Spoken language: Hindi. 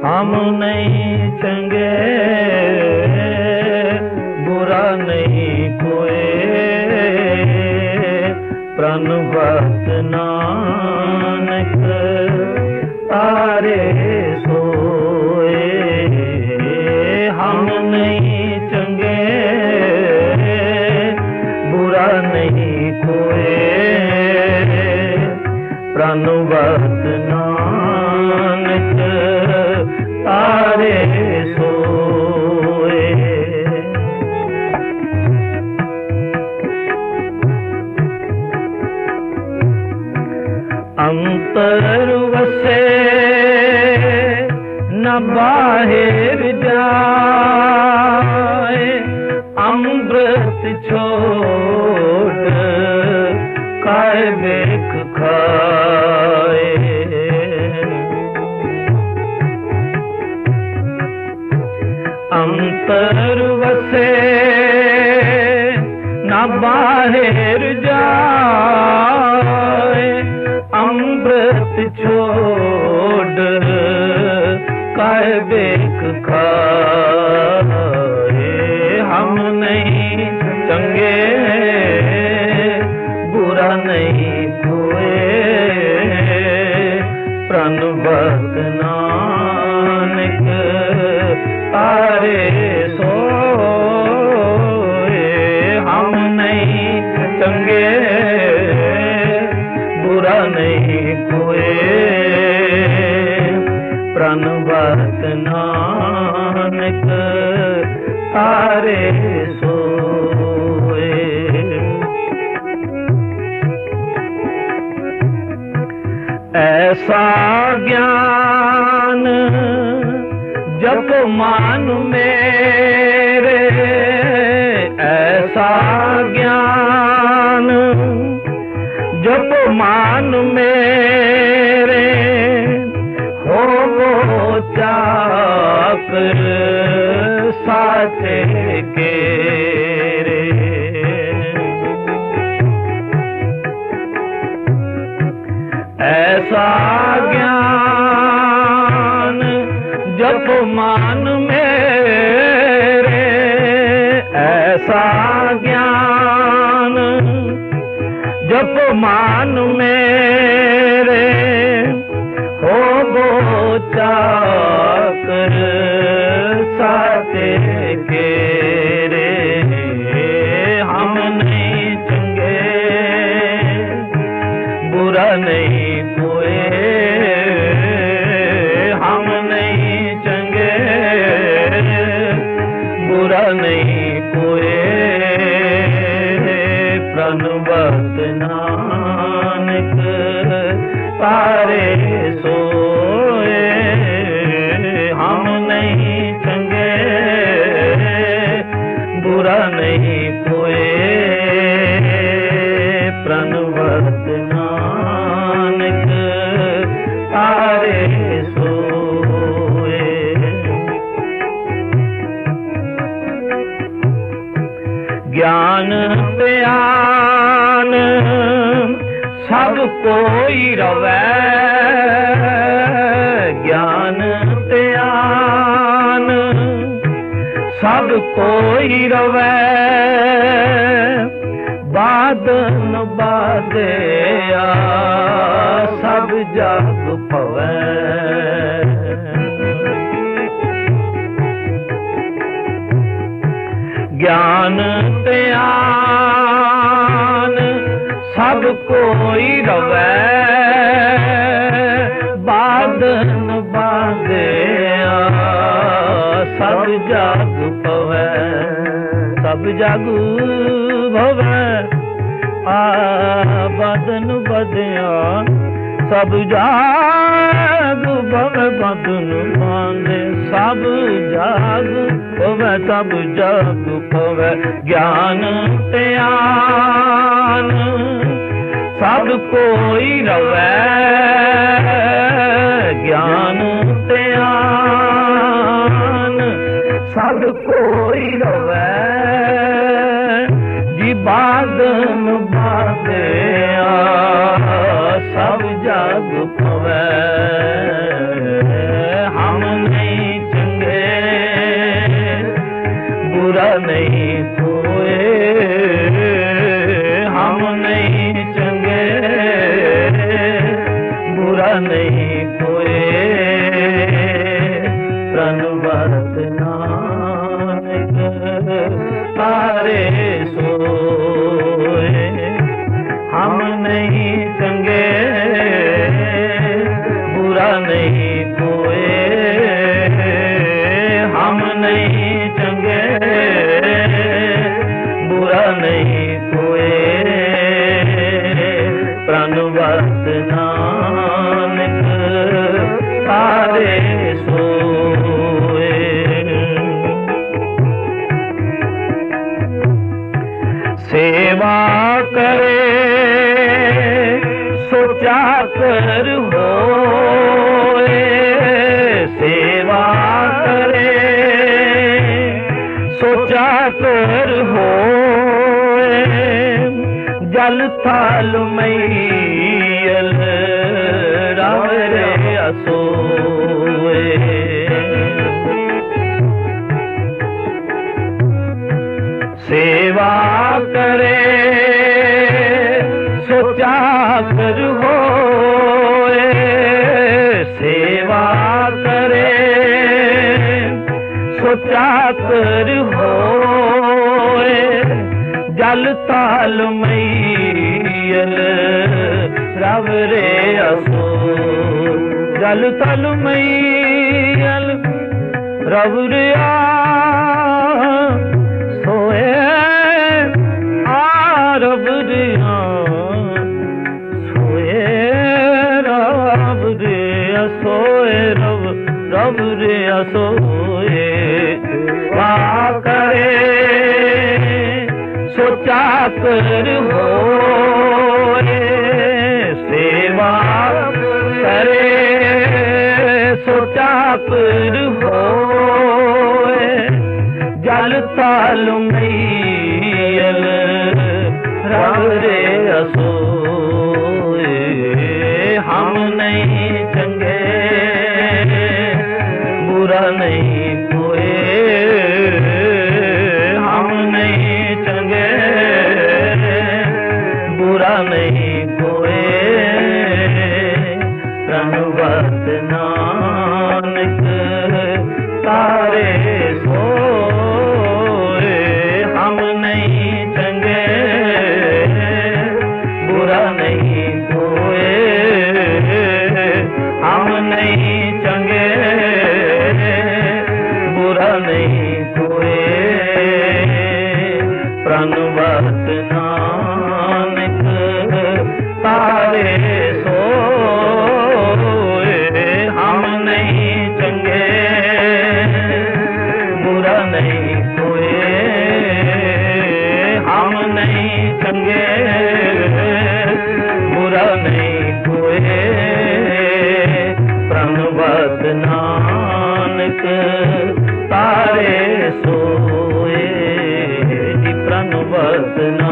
हम नहीं चंगे बुरा नहीं कोई, प्रण भक्त नानक तारे सोए। हम नहीं चंगे बुरा नहीं कोई, प्रण भक्त नानक तारे सोए। अंतर वसे न बाहिर जाए, अमृत छोड़ काय बेख खाए। अंतर वसे न बाहिर जाए, अमृत छोड़ काय बेख खाए। हम नहीं चंगे बुरा नहीं कोई, प्रण भक्त नानक तारे सोए। हम नहीं चंगे बुरा नहीं कोई, प्रण भक्त नानक तारे सोए। ऐसा ज्ञान जप मान मेरे, ऐसा ज्ञान जप मान मेरे, हो वो चाकर साथे के रे। ऐसा ज्ञान जप मान मेरे, ऐसा ज्ञान जप मान मेरे, हो वो चाकर साथे के रे। हम नहीं चंगे बुरा नहीं कोई, हम नहीं चंगे बुरा नहीं कोई, प्रण भक्त नानक तारे सोए। हम नहीं चंगे बुरा नहीं कोई, प्रण भक्त नानक तारे सोए। ज्ञान ध्यान सब कोई रवै, ज्ञान ध्यान सब कोई रवै, बादन बादया सब जग पवै। ज्ञान ध्यान सब कोई रवै, बादन बादया सब जग पवै। सब जग भवै बादन बदया, सब जग भवै बादन बांधे। सब जग पवै सब जग पवै, ज्ञान ध्यान सब कोई रवै, ज्ञान ध्यान सब कोई रवै, जी बादन बादया सब जग पवै। हमने नहीं कोई, हम नहीं चंगे बुरा नहीं कोई। प्रणवत नानक तारे सोए, हम नहीं चंगे बुरा नहीं कोई, हम नहीं चंगे बुरा नहीं कोई। प्रणवत नानक तारे सोए। सेवा करे सोचा कर होए, सेवा करे सोचा कर होए। जल थाल मैयल राव रे असोए। सेवा करे सोचा कर होए, सेवा करे सोचा कर होए। जल ताल मैयल रव रे असो, जल ताल मैयल रव रे सोए। रब रिया सोए, रब रिया सोए, रब रिया सोए। वा करे सोचा कर होए, सेवा करे सोचा कर होए। जल ताल मैयल रव रे असोए। हम नहीं चंगे बुरा नहीं कोई, हम नहीं चंगे बुरा नहीं कोई। प्रणवत नानक तारे सोए, हम नहीं चंगे बुरा नहीं कोई, हम नहीं चंगे बुरा नहीं कोई। प्रणवत नानक तारे सोए, हम नहीं चंगे बुरा नहीं कोई, हम नहीं चंगे बुरा नहीं कोई। प्रणवत नानक तारे सोए, प्रणवत